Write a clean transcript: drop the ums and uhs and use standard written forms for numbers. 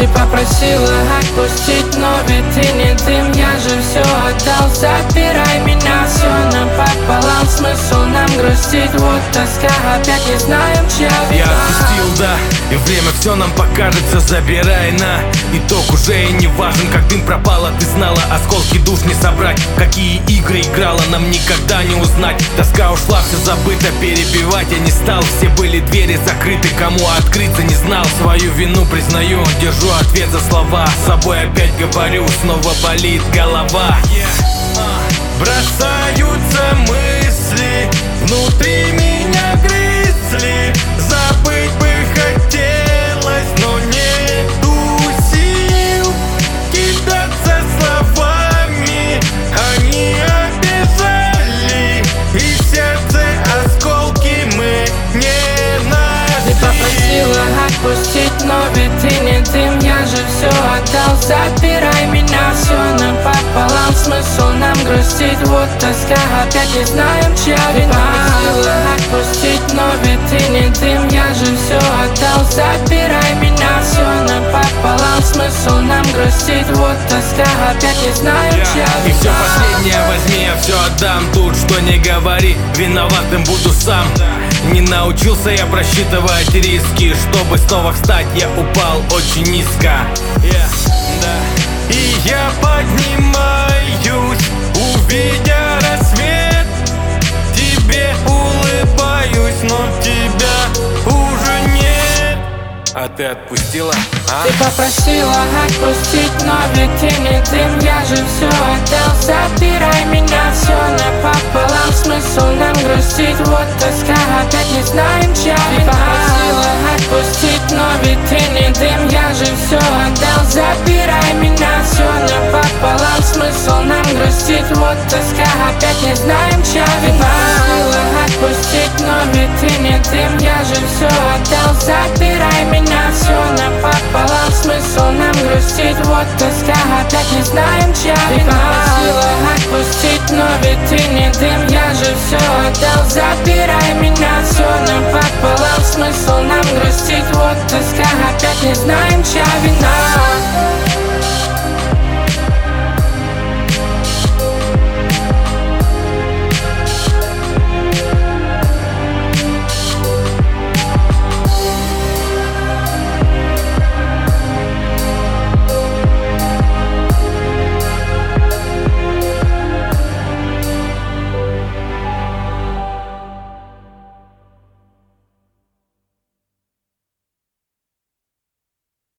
Ты попросила отпустить, но ведь ты не дым. Я же все отдал, забирай меня. Все напополам, смысл нам грустить. Вот тоска, опять не знаем, чья вина. Я отпустил, да, и время все нам покажется. Забирай на итог, уже и не важен. Как дым пропала, ты знала, осколки душ не собрать. Какие игры играла, нам никогда не узнать. Тоска ушла, все забыто, перебивать я не стал. Все были двери закрыты, кому открыться не знал. Свою вину признаю, держу ответ за слова. С собой опять говорю, снова болит голова. Бросаются мысли, внутри меня грызли. Забыть бы хотелось, но нету сил кидаться словами. Они обижали, и в сердце осколки мы не нашли. Ты попросила отпустить, но ведь ты не дым. Я же все отдал, забирай меня. Все напополам, смысл нам грустить. Вот тоска, опять не знаем, чья вина. Попросила отпустить, но ведь ты не дым. Я же все отдал, забирай меня. Все напополам, смысл нам грустить. Вот тоска, опять не знаем, чья вина. И все последнее возьми, я все отдам. Тут что не говори, виноватым буду сам. Не научился я просчитывать риски. Чтобы снова встать, я упал очень низко. И я поднимаюсь, увидя рассвет. Тебе улыбаюсь, но тебя уже нет. А ты отпустила? Ты попросила отпустить, но ведь ты не дым. Я же все отдал, забирай меня. Все напополам, смысл нам грустить. Вот тоска, опять не знаем, чья вина. Ты попросила отпустить, но ведь ты не дым. Я же все отдал, забирай меня. Все напополам, смысл нам грустить. Вот тоска, опять не знаем, чья вина. Ты попросила отпустить, но ведь ты не дым. Я же все отдал, забирай меня. Все напополам, смысл нам грустить. Вот тоска, опять не знаем, чья вина. Ты попросила отпустить, но ведь ты не дым. Я же все отдал, забирай меня. Все напополам, смысл нам грустить. Вот тоска, опять не знаем, чья вина.